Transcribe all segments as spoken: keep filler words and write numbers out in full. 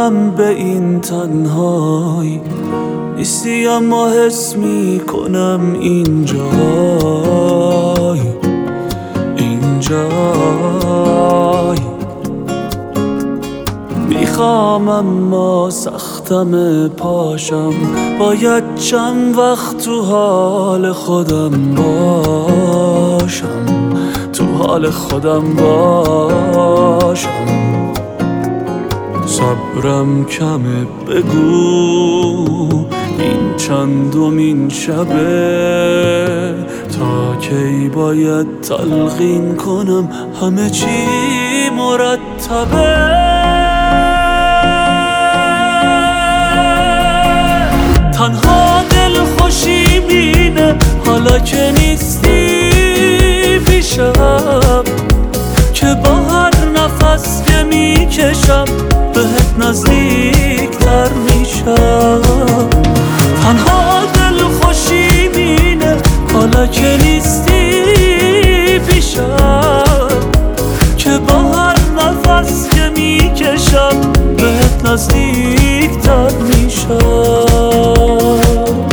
میدونم به این تنهایی نیستی، اما حس میکنم اینجای اینجای میخوام اما سختم پاشم، باید چند وقت تو حال خودم باشم، تو حال خودم باشم. صبرم کمه، بگو این چندمین شبه، تا کی باید تلقین کنم همه چی مرتبه. تنها دل خوشی بینه حالا که نیستی پیشم، که با هر نفس که میکشم بهت نزدیک تر میشم. تنها دل خوشی بینه حالا که نیستی پیشم، که با هر نفس که میکشم بهت نزدیک تر میشم.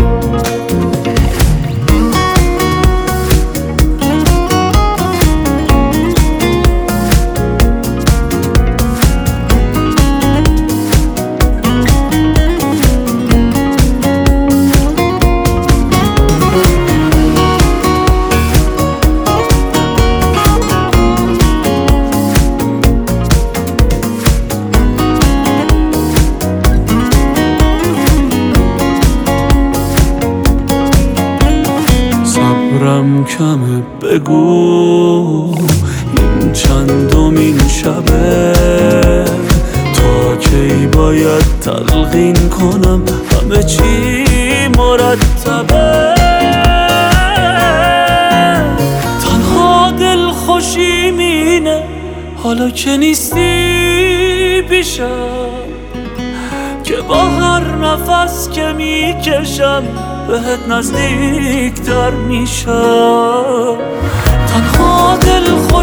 صبرم کمه، بگو این چندمین شبه، تا کی باید تلقین کنم همه چی مرتبه. تنها دل خوشی مینه حالا که نیستی پیشم، که با هر نفس که میکشم بهت نزدیک تر میشم. تنها دل